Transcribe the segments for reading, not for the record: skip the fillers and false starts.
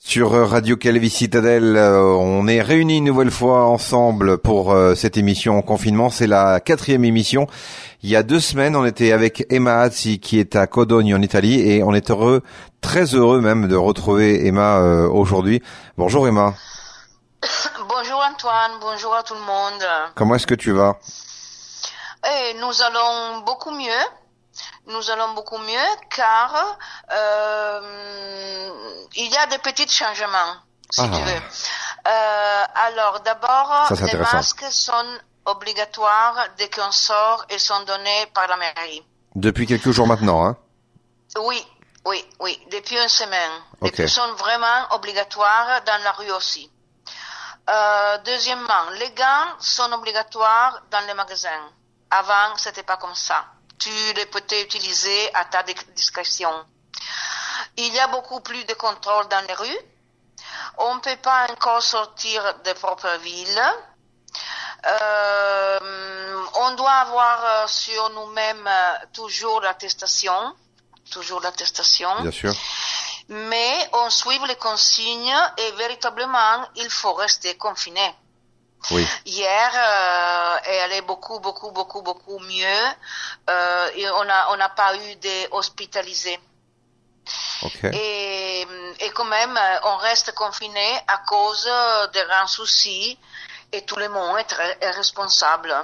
Sur Radio Calvi Citadelle, on est réunis une nouvelle fois ensemble pour cette émission en confinement. C'est la 4e émission. Il y a 2 semaines, on était avec Emma Hazzi qui est à Codogne en Italie et on est très heureux même de retrouver Emma aujourd'hui. Bonjour Emma. Bonjour Antoine, bonjour à tout le monde. Comment est-ce que tu vas? Nous allons beaucoup mieux. Nous allons beaucoup mieux car il y a des petits changements, si tu veux. Alors d'abord, les masques sont obligatoires dès qu'on sort et sont donnés par la mairie. Depuis quelques jours maintenant, hein? Oui, depuis une semaine. Okay. Ils sont vraiment obligatoires dans la rue aussi. Deuxièmement, les gants sont obligatoires dans les magasins. Avant, c'était pas comme ça. Tu les peux utiliser à ta discrétion. Il y a beaucoup plus de contrôle dans les rues. On ne peut pas encore sortir des propres villes. On doit avoir sur nous-mêmes toujours l'attestation. Bien sûr. Mais on suit les consignes et véritablement, il faut rester confiné. Oui. Hier, elle est beaucoup mieux. Et on n'a pas eu d'hospitalisés. Okay. Et quand même, on reste confiné à cause des grands soucis et tout le monde est responsable.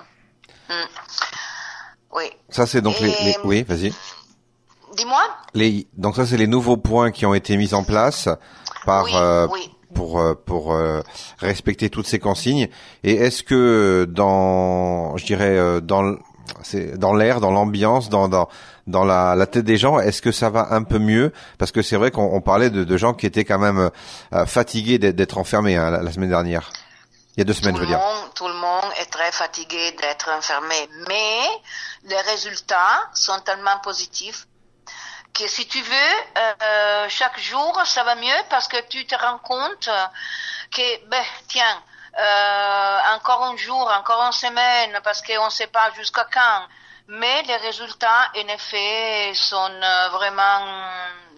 Oui. Ça, c'est donc Oui, vas-y. Dis-moi. Donc ça, c'est les nouveaux points qui ont été mis en place par oui. pour respecter toutes ces consignes. Et est-ce que dans l'air, dans l'ambiance, dans la tête des gens, est-ce que ça va un peu mieux? Parce que c'est vrai qu'on parlait de gens qui étaient quand même fatigués d'être enfermés la semaine dernière. Il y a 2 semaines, je veux dire. Tout le monde est très fatigué d'être enfermé, mais les résultats sont tellement positifs que si tu veux, chaque jour, ça va mieux parce que tu te rends compte que, encore un jour, encore une semaine, parce qu'on ne sait pas jusqu'à quand. Mais les résultats, en effet, sont vraiment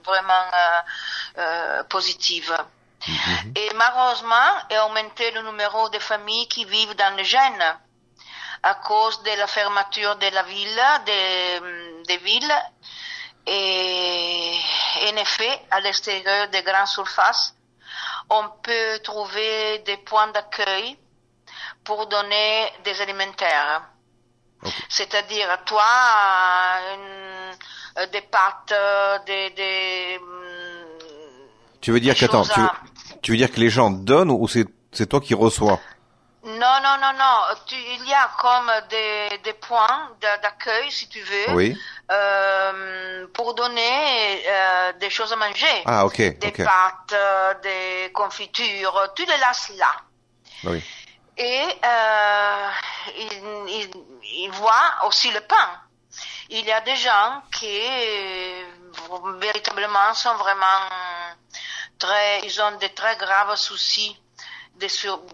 positifs. Mm-hmm. Et malheureusement, a augmenté le numéro de familles qui vivent dans le gène à cause de la fermeture de la ville, des villes. Et en effet, à l'extérieur des grandes surfaces, on peut trouver des points d'accueil pour donner des alimentaires. Okay. C'est-à-dire, toi, des pâtes, Tu veux dire tu veux dire que les gens donnent ou c'est toi qui reçois? Non. Il y a comme des points d'accueil, si tu veux. Oui. Pour donner des choses à manger. Ah, ok. Des pâtes, des confitures, tu les laisses là. Oui. Et ils voient aussi le pain. Il y a des gens qui véritablement sont vraiment ils ont de très graves soucis de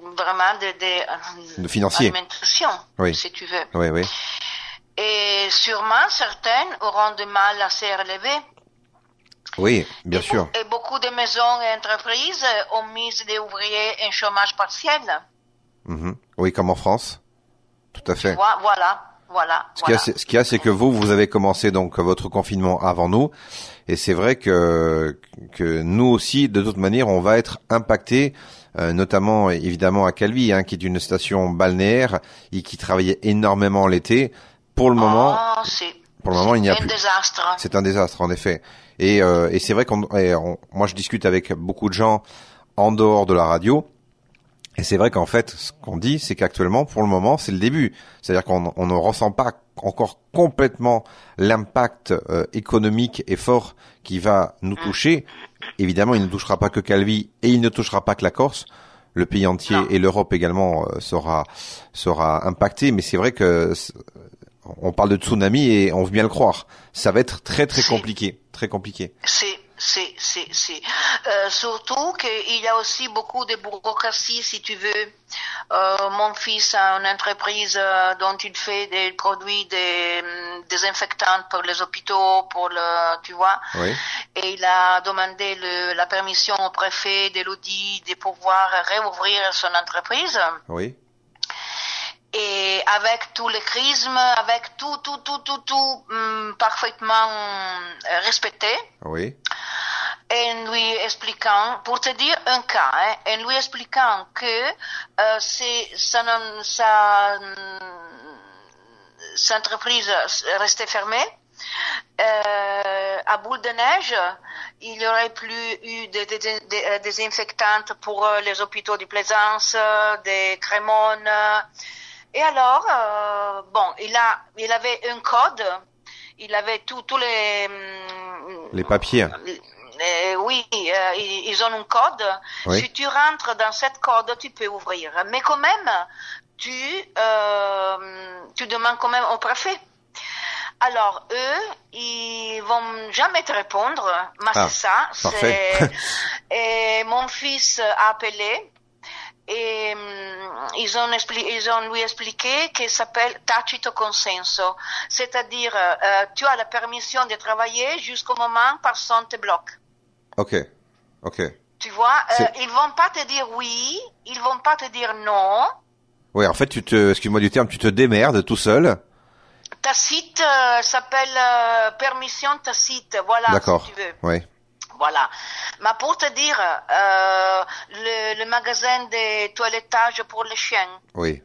financier. Alimentation, oui. Si tu veux. Oui. Et sûrement, certaines auront du mal à se relever. Oui, bien sûr. Et beaucoup de maisons et entreprises ont mis des ouvriers en chômage partiel. Mm-hmm. Oui, comme en France. Tout à fait. Voilà. Ce qu'il y a, c'est que vous avez commencé donc votre confinement avant nous. Et c'est vrai que nous aussi, de toute manière, on va être impactés, notamment évidemment à Calvi, qui est une station balnéaire et qui travaillait énormément l'été. Pour le moment, il n'y a plus. C'est un désastre. C'est un désastre, en effet. Et c'est vrai moi je discute avec beaucoup de gens en dehors de la radio. Et c'est vrai qu'en fait, ce qu'on dit, c'est qu'actuellement, pour le moment, c'est le début. C'est-à-dire qu'on ne ressent pas encore complètement l'impact économique et fort qui va nous toucher. Évidemment, il ne touchera pas que Calvi et il ne touchera pas que la Corse. Le pays entier et l'Europe également sera impacté. Mais c'est vrai que on parle de tsunami et on veut bien le croire. Ça va être très compliqué, très compliqué. Surtout qu'il y a aussi beaucoup de bureaucratie, si tu veux. Mon fils a une entreprise dont il fait des produits désinfectants pour les hôpitaux, tu vois. Oui. Et il a demandé la permission au préfet d'Élodie de pouvoir réouvrir son entreprise. Oui. Et avec tous les crismes, avec tout parfaitement respecté. Oui. Et lui expliquant, pour te dire un cas, et lui expliquant que sa entreprise restait fermée, à boule de neige, il n'y aurait plus eu des désinfectantes pour les hôpitaux du Plaisance, des Crémones. Et alors, il avait un code, il avait tous les papiers. Oui, ils ont un code. Oui. Si tu rentres dans cette code, tu peux ouvrir. Mais quand même, tu demandes quand même au préfet. Alors, eux, ils vont jamais te répondre. Mais c'est ça. Parfait. Et mon fils a appelé. Et ils ont lui expliqué que ça s'appelle tacito consenso, c'est-à-dire tu as la permission de travailler jusqu'au moment personne te bloque. Ok. Tu vois, ils vont pas te dire oui, ils vont pas te dire non. Oui, en fait, excuse-moi du terme, tu te démerdes tout seul. Tacite s'appelle permission tacite, voilà. D'accord. Si tu veux. Oui. Voilà. Mais pour te dire, le magasin de toilettage pour les chiens. Oui.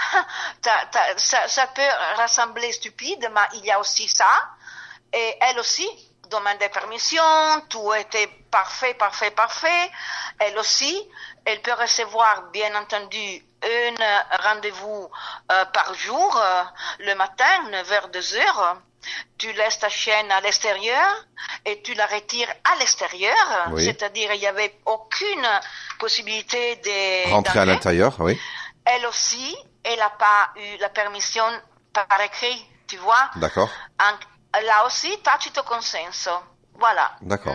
Ça peut ressembler stupide, mais il y a aussi ça. Et elle aussi demandait permission, tout était parfait. Elle aussi, elle peut recevoir, bien entendu, un rendez-vous par jour, le matin, 9h, 2h. Tu laisses ta chienne à l'extérieur et tu la retires à l'extérieur. Oui. C'est-à-dire, il n'y avait aucune possibilité de rentrer à l'intérieur, oui. Elle aussi, elle n'a pas eu la permission par écrit, tu vois. D'accord. Là aussi, tacito consenso. Voilà. D'accord.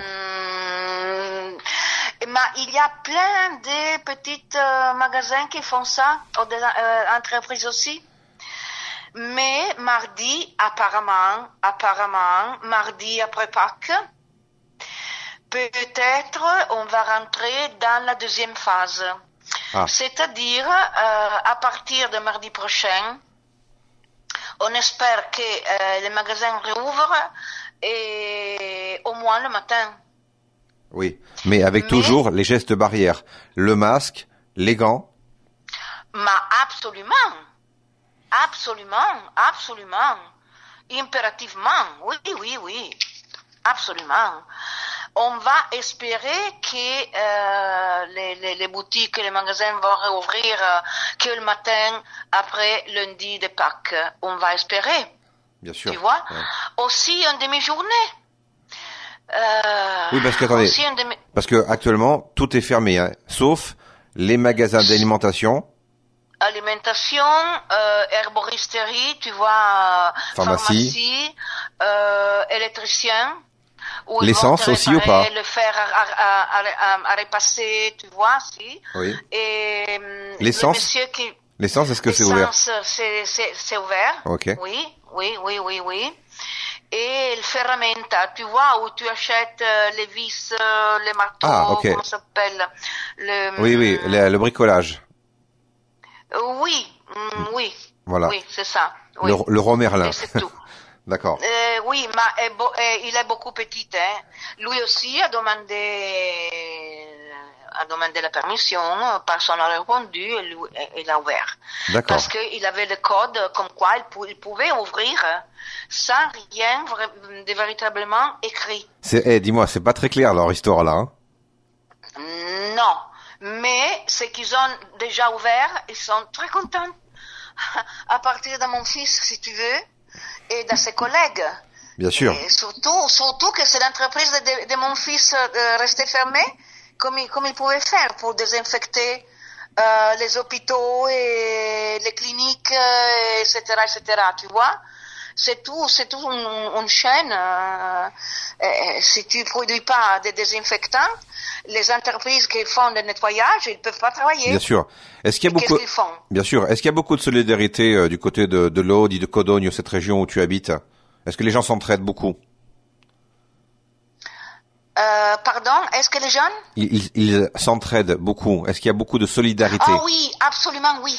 Mais il y a plein de petits magasins qui font ça, ou des entreprises aussi. Mais mardi, apparemment, mardi après Pâques, peut-être on va rentrer dans la deuxième phase. Ah. C'est-à-dire, à partir de mardi prochain, on espère que les magasins réouvrent et au moins le matin. Oui, mais avec toujours les gestes barrières, le masque, les gants. Mais absolument, impérativement, oui, absolument. On va espérer que les boutiques, les magasins vont réouvrir que le matin après lundi de Pâques. On va espérer. Bien sûr. Tu vois. Ouais. Aussi en demi-journée. Oui, parce que attendez, parce que actuellement tout est fermé, hein, sauf les magasins d'alimentation. Alimentation, herboristerie, tu vois, pharmacie, électricien. L'essence aussi ou pas? Le fer à repasser, tu vois, si. Oui. Et l'essence. L'essence, est-ce que c'est ouvert? C'est ouvert. Ok. Oui. Et le ferramenta, tu vois, où tu achètes les vis, les marteaux, comment ça s'appelle? Oui, le bricolage. Oui. Voilà. Oui, c'est ça. Oui. Le roi Merlin. Et c'est tout. D'accord. Oui, mais il est beaucoup petit, hein. Lui aussi a demandé la permission, personne n'a répondu, et lui, il a ouvert. D'accord. Parce qu'il avait le code comme quoi il pouvait ouvrir sans rien de véritablement écrit. Dis-moi, c'est pas très clair leur histoire là, hein? Non. Mais ce qu'ils ont déjà ouvert, ils sont très contents. À partir de mon fils, si tu veux, et de ses collègues. Bien sûr. Et surtout que c'est l'entreprise de mon fils restée fermée, comme il pouvait faire pour désinfecter les hôpitaux et les cliniques, etc., tu vois. C'est tout une chaîne. Si tu produis pas des désinfectants, les entreprises qui font le nettoyage, ils peuvent pas travailler. Bien sûr. Est-ce qu'il y a beaucoup, qu'est-ce qu'ils font? bien sûr. Est-ce qu'il y a beaucoup de solidarité du côté de Lodi, de Codogno, cette région où tu habites? Est-ce que les gens s'entraident beaucoup? Pardon, est-ce que les jeunes? Ils s'entraident beaucoup. Est-ce qu'il y a beaucoup de solidarité? Ah oui, absolument, oui.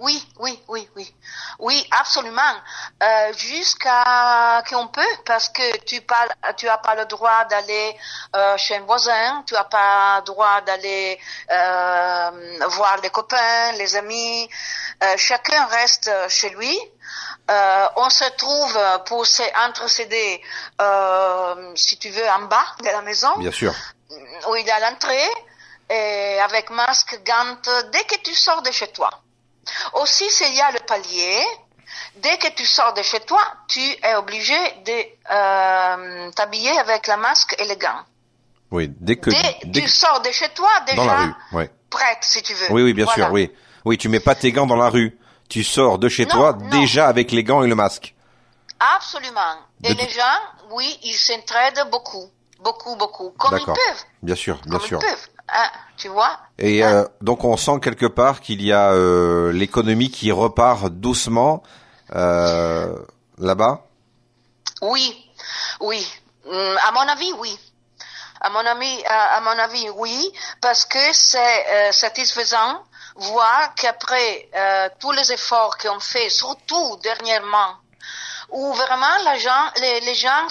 Oui, absolument. Jusqu'à qu'on peut, parce que tu as pas le droit d'aller chez un voisin, tu as pas le droit d'aller voir les copains, les amis. Chacun reste chez lui. On se trouve pour s'entraider, si tu veux, en bas de la maison. Bien sûr. Où il y a l'entrée, et avec masque, gants, dès que tu sors de chez toi. Aussi, s'il y a le palier, dès que tu sors de chez toi, tu es obligé de t'habiller avec la masque et les gants. Oui, dès tu sors de chez toi, déjà dans la rue, ouais. Prête, si tu veux. Oui, bien sûr, oui. Oui, tu mets pas tes gants dans la rue. Tu sors de chez toi déjà avec les gants et le masque. Absolument. Et les gens, oui, ils s'entraident beaucoup. Comme ils peuvent. Bien sûr. Ils peuvent. Hein, tu vois? Et donc on sent quelque part qu'il y a l'économie qui repart doucement là-bas. Oui. À mon avis, oui. À mon avis, oui, parce que c'est satisfaisant voir qu'après tous les efforts qu'on fait, surtout dernièrement, où vraiment les gens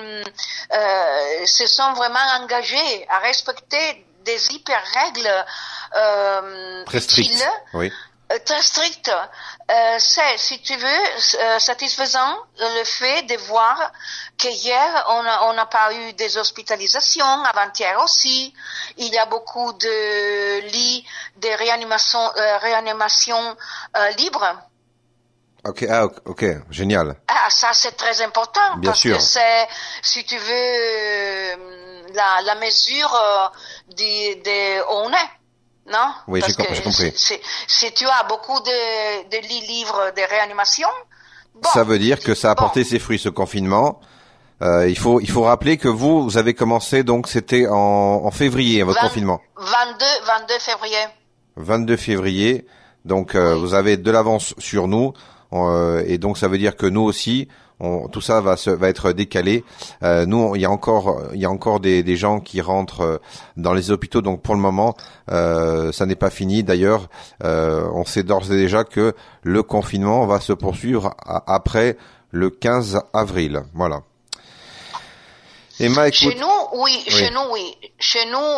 se sont vraiment engagés à respecter des hyper règles très strictes. Oui. Très strictes. C'est, si tu veux, satisfaisant le fait de voir qu'hier on n'a pas eu des hospitalisations, avant-hier aussi. Il y a beaucoup de lits de réanimation libres. Ok, génial. Ah, ça c'est très important. Bien parce sûr. Que c'est, si tu veux, la mesure de où on est. Non? Oui, j'ai compris. Si tu as beaucoup de lits libres de réanimation, bon. Ça veut dire que ça a porté ses fruits, ce confinement. Il faut rappeler que vous avez commencé, donc c'était en février, votre confinement. 22 février. 22 février. Donc, vous avez de l'avance sur nous. Et donc, ça veut dire que nous aussi, tout ça va être décalé. Nous, il y a encore des gens qui rentrent dans les hôpitaux. Donc pour le moment, ça n'est pas fini. D'ailleurs, on sait d'ores et déjà que le confinement va se poursuivre après le 15 avril. Voilà. Emma, écoute. Chez nous, oui. Chez nous,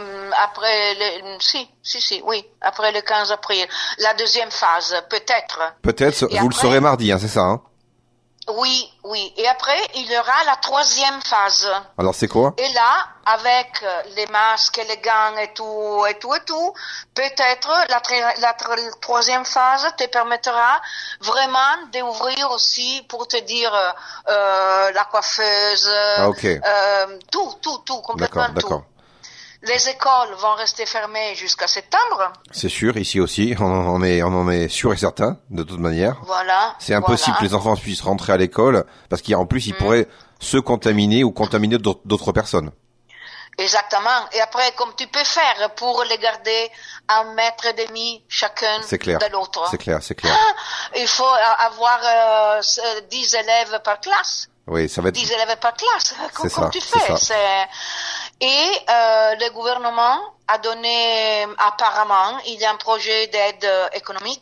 après après le 15 avril. La deuxième phase, peut-être. Peut-être, vous après, le saurez mardi, hein, c'est ça, hein? Oui. Et après, il y aura la troisième phase. Alors, c'est quoi? Et là, avec les masques, les gants et tout, peut-être la troisième phase te permettra vraiment d'ouvrir aussi pour te dire la coiffeuse, tout, complètement d'accord. Tout. Les écoles vont rester fermées jusqu'à septembre. C'est sûr, ici aussi, on en est sûr et certain, de toute manière. Voilà. C'est impossible que les enfants puissent rentrer à l'école, parce qu'en plus, ils pourraient se contaminer ou contaminer d'autres personnes. Exactement. Et après, comme tu peux faire pour les garder à 1,5 mètre chacun de l'autre. C'est clair. Il faut avoir 10 élèves par classe. Oui, ça va être 10 élèves par classe. Comme tu fais. Et le gouvernement a donné, apparemment, il y a un projet d'aide économique,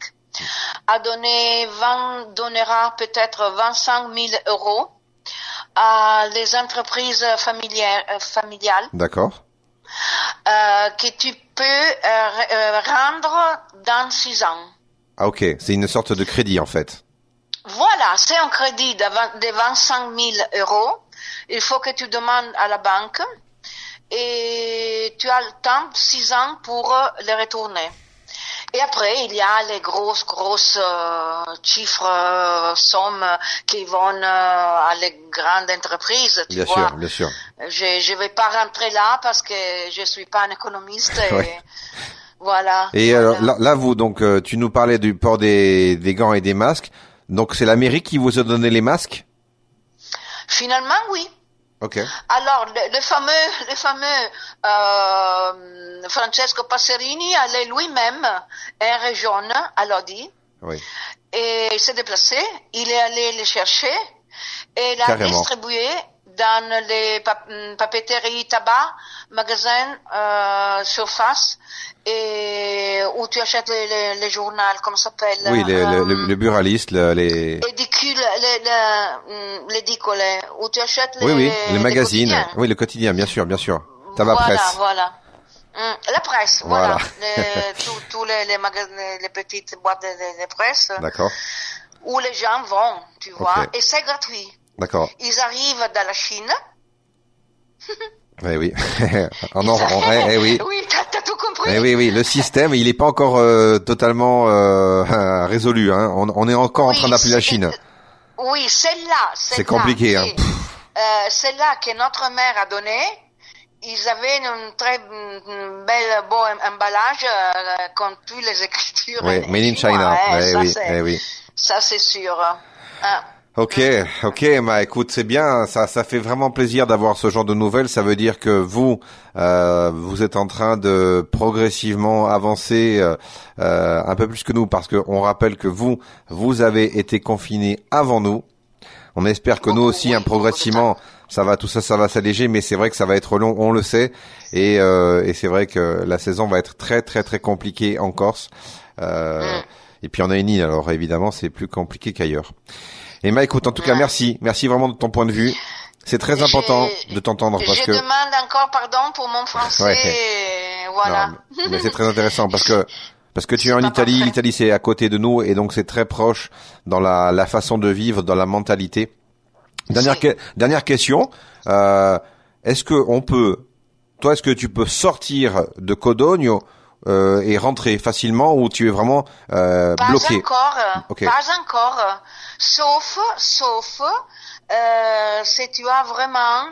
donnera peut-être 25 000 euros à les entreprises familiales. D'accord. Que tu peux rendre dans 6 ans. Ah ok, c'est une sorte de crédit en fait. Voilà, c'est un crédit de 25 000 euros. Il faut que tu demandes à la banque et tu as le temps, 6 ans, pour les retourner. Et après, il y a les grosses chiffres, sommes qui vont à les grandes entreprises. Tu vois. Bien sûr. Je vais pas rentrer là parce que je suis pas un économiste. Ouais. Voilà. Et voilà. Là, vous, donc, tu nous parlais du port des gants et des masques. Donc c'est la mairie qui vous a donné les masques? Finalement, oui. Ok. Alors, le fameux Francesco Passerini allait lui-même en région à Lodi. Oui. Et il s'est déplacé, il est allé les chercher et l'a Carrément. distribué dans les papeteries, tabac, magasins, surface, et où tu achètes les journaux, comment ça s'appelle? Oui, le buraliste, les... Édicule, l'édicole, où tu achètes Oui, les magazines. quotidiens. Oui, le quotidien, bien sûr. Tabac presse. Voilà. La presse, voilà. Voilà. Tous les magasins, les petites boîtes de presse. D'accord. Où les gens vont, tu vois, Ok. et c'est gratuit. D'accord. Ils arrivent dans la Chine. Oui. Oui. Oui, t'as tout compris. Oui. Le système, il est pas encore totalement résolu. Hein. On est encore en train d'appeler la Chine. Oui, C'est compliqué. Hein. Celle-là que notre mère a donné, ils avaient un très beau emballage, comme toutes les écritures. Oui, made in China. Oui. Ça, c'est sûr. Hein. Ok, bah écoute, c'est bien, ça fait vraiment plaisir d'avoir ce genre de nouvelles. Ça veut dire que vous êtes en train de progressivement avancer un peu plus que nous, parce que on rappelle que vous avez été confinés avant nous. On espère que nous aussi, progressivement, ça va s'alléger, mais c'est vrai que ça va être long, on le sait, et c'est vrai que la saison va être très très très compliquée en Corse. Et puis on a une île, alors évidemment c'est plus compliqué qu'ailleurs. Et écoute, en tout cas, merci vraiment de ton point de vue. C'est très important de t'entendre parce que... Je demande encore pardon pour mon français. Ouais. Voilà. Non, mais c'est très intéressant parce que tu es en Italie. Parfait. L'Italie c'est à côté de nous et donc c'est très proche dans la façon de vivre, dans la mentalité. Dernière question. Est-ce que tu peux sortir de Codogno et rentrer facilement ou tu es vraiment bloqué? Okay. Pas encore. Sauf si tu as vraiment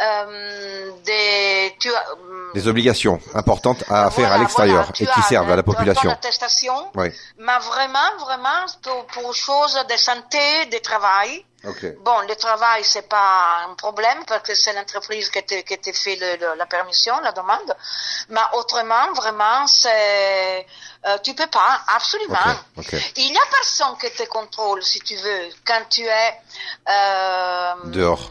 des obligations importantes à faire à l'extérieur et qui servent à la population. Ton attestation, oui. Mais vraiment pour choses de santé, de travail. Okay. Bon, le travail c'est pas un problème parce que c'est l'entreprise qui te fait la permission, la demande. Mais autrement, vraiment, c'est tu peux pas, absolument. Okay. Il y a personne qui te contrôle, si tu veux, quand tu es dehors.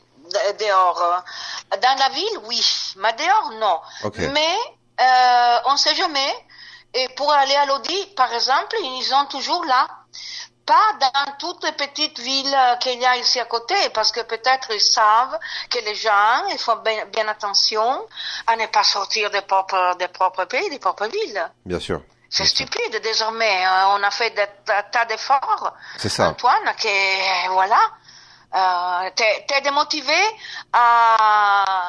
Dans la ville, oui, mais dehors, non. Okay. Mais on sait jamais. Et pour aller à Lodi, par exemple, ils sont toujours là. Pas dans toutes les petites villes qu'il y a ici à côté, parce que peut-être ils savent que les gens, ils font bien attention à ne pas sortir des propres pays, des propres villes. Bien sûr. C'est stupide, désormais. On a fait des tas d'efforts. C'est ça. Antoine, que, voilà. T'es démotivé à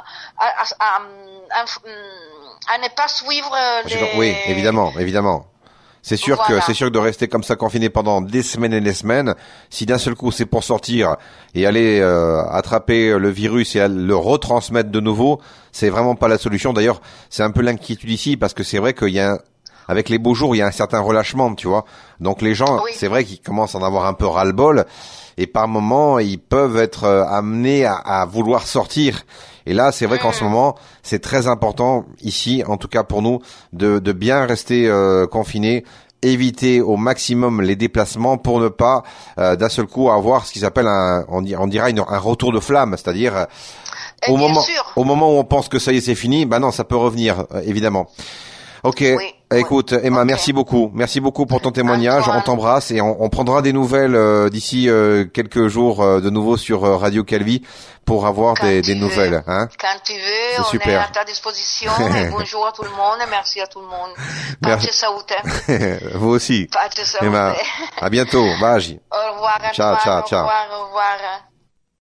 ne pas suivre les... Oui, évidemment. C'est sûr que de rester comme ça confiné pendant des semaines et des semaines, si d'un seul coup c'est pour sortir et aller attraper le virus et le retransmettre de nouveau, c'est vraiment pas la solution. D'ailleurs, c'est un peu l'inquiétude ici parce que c'est vrai qu'il y a avec les beaux jours, il y a un certain relâchement, tu vois. Donc les gens, c'est vrai qu'ils commencent à en avoir un peu ras-le-bol et par moments, ils peuvent être amenés à vouloir sortir. Et là, c'est vrai qu'en ce moment, c'est très important ici, en tout cas pour nous, de bien rester confinés, éviter au maximum les déplacements pour ne pas d'un seul coup avoir ce qu'ils appellent on dira un retour de flamme, c'est-à-dire au moment où on pense que ça y est, c'est fini, non, ça peut revenir évidemment. Ok, écoute Emma, merci beaucoup pour ton témoignage, on t'embrasse et on prendra des nouvelles d'ici quelques jours de nouveau sur Radio Calvi pour avoir des nouvelles. Hein. Quand tu veux, on super. est à ta disposition et bonjour à tout le monde et merci à tout le monde. Pace salute. Vous aussi. Pace salute. Emma, à bientôt. Bye. Au revoir. Ciao. Au revoir.